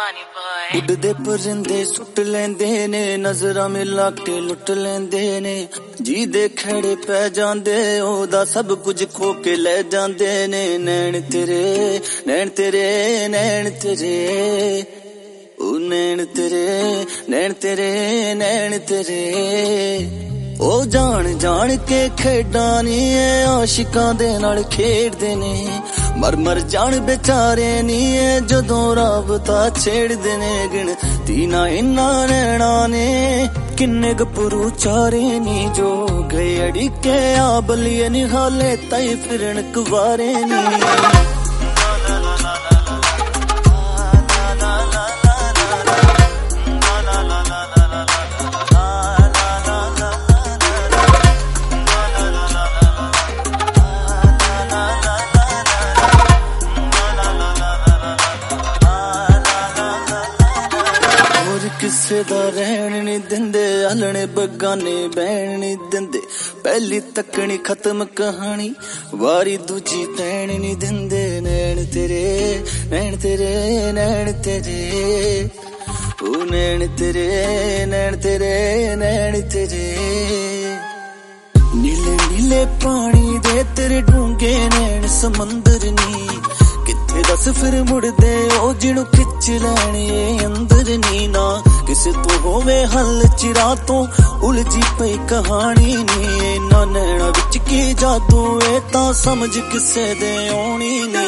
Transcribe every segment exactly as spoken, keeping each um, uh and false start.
ਉੱਡਦੇ ਪਰਿੰਦੇ ਸੁੱਟ ਲੈਂਦੇ ਨੇ, ਨਜ਼ਰਾਂ ਮਿਲਾ ਕੇ ਲੁੱਟ ਲੈਂਦੇ ਨੇ, ਜੀ ਦੇ ਖੜੇ ਪੈ ਜਾਂਦੇ ਉਹਦਾ ਸਭ ਕੁਝ ਖੋ ਕੇ ਲੈ ਜਾਂਦੇ ਨੇ। ਨੈਣ ਤੇਰੇ ਨੈਣ ਤੇਰੇ ਨੈਣ ਤੇਰੇ ਉਹ ਨੈਣ ਤੇਰੇ ਨੈਣ ਤੇਰੇ ਨੈਣ ਤੇਰੇ ਉਹ ਜਾਣ ਜਾਣ ਕੇ ਖੇਡਾਂ ਨੀ ਐ ਆਸ਼ਿਕਾਂ ਦੇ ਨਾਲ ਖੇਡਦੇ ਨੇ, ਮਰ ਮਰ ਜਾਣ ਬੇਚਾਰੇ ਨੀ ਐ ਜਦੋਂ ਰਾਬਤਾ ਛੇੜਦੇ ਨੇ। ਗਿਣਤੀ ਨਾ ਇੰਨਾ ਨੈਣਾ ਨੇ ਕਿੰਨੇ ਗੱਭਰੂ ਚਾਰੇ ਨੀ ਜੋ ਗਏ ਅੜੀਕੇ ਆ ਬਲੀਏ ਨੀ ਹਾਲੇ ਤਾਈ ਫਿਰਨ ਕੁਵਾਰੇ ਨੀ। ਕਿਸੇ ਦਾ ਰਹਿਣ ਨੀ ਦਿੰਦੇ, ਹਲਣੇ ਬਗਾਨੇ ਬਹਿਣ ਨੀ ਦਿੰਦੇ, ਪਹਿਲੀ ਤੱਕਣੀ ਖਤਮ ਕਹਾਣੀ ਵਾਰੀ ਦੂਜੀ ਤੈਣ ਨੀ ਦਿੰਦੇ। ਨੈਣ ਤੇਰੇ ਨੈਣ ਤੇਰੇ ਨੈਣ ਤੇਰੇ ਉਹ ਨੈਣ ਤੇਰੇ ਨੈਣ ਤੇਰੇ ਨੈਣ ਤੇਰੇ ਨੀਲੇ ਨੀਲੇ ਪਾਣੀ ਦੇ ਤੇਰੇ ਡੂੰਘੇ ਨੈਣ ਸਮੁੰਦਰ ਨੀ, ਕਿੱਥੇ ਦੱਸ ਫਿਰ ਮੁੜਦੇ ਉਹ ਜਿਹਨੂੰ ਖਿੱਚ ਲੈਣੇ ਅੰਦਰ ਨੀ। ਨਾ ਕਿਸੇ ਤੋਂ ਹੋਵੇ ਹੱਲ ਚਿਰਾਂ ਤੋਂ ਉਲਝੀ ਪਈ ਕਹਾਣੀ ਨੀ, ਇਹਨਾਂ ਨੈਣਾ ਵਿੱਚ ਕੀ ਜਾਦੂ ਇਹ ਤਾਂ ਸਮਝ ਕਿਸੇ ਦੇ ਆਉਣੀ ਨੀ।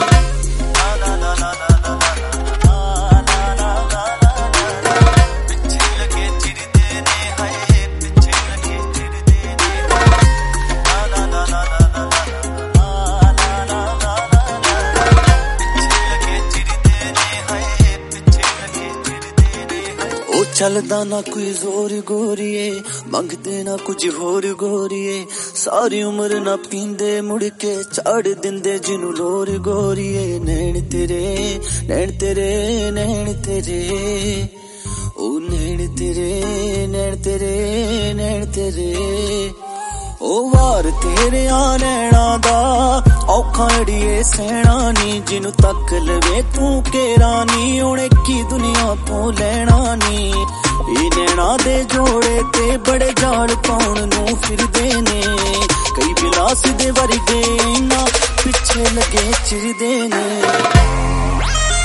ਚੱਲਦਾ ਨਾ ਕੋਈ ਜ਼ੋਰ ਗੋਰੀਏ, ਮੰਗਦੇ ਨਾ ਕੁਝ ਹੋਰ ਗੋਰੀਏ, ਸਾਰੀ ਉਮਰ ਨਾ ਪੀਂਦੇ ਮੁੜ ਕੇ ਚਾੜ ਦਿੰਦੇ ਜਿਹਨੂੰ ਲੋਰ ਗੋਰੀਏ। ਨੈਣ ਤੇਰੇ ਨੈਣ ਤੇਰੇ ਨੈਣ ਤੇਰੇ ਉਹ ਨੈਣ ਤੇਰੇ ਨੈਣ ਤੇਰੇ ਨੈਣ ਤੇਰੇ ਉਹ ਵਾਰ ਤੇਰੇ ਆ ਨੈਣਾ ਦਾ ਔਖਾ ਅੜੀਏ ਸਹਿਣਾ ਨੀ, ਜਿਹਨੂੰ ਤੱਕ ਲਵੇ ਤੂੰ ਕੇਰਾ ਨੀ ਉਹਨੇ ਕੀ ਦੁਨੀਆ ਤੋਂ ਲੈਣਾ ਨੀ। ਇਹ ਨੈਣਾ ਦੇ ਜੋੜੇ ਤੇ ਬੜੇ ਜਾਲ ਪਾਉਣ ਨੂੰ ਫਿਰਦੇ ਨੇ, ਕਈ ਬਿਲਾਸ ਦੇ ਵਰਗੇ ਇਹਨਾਂ ਪਿੱਛੇ ਲੱਗੇ ਚਿਰਦੇ ਨੇ।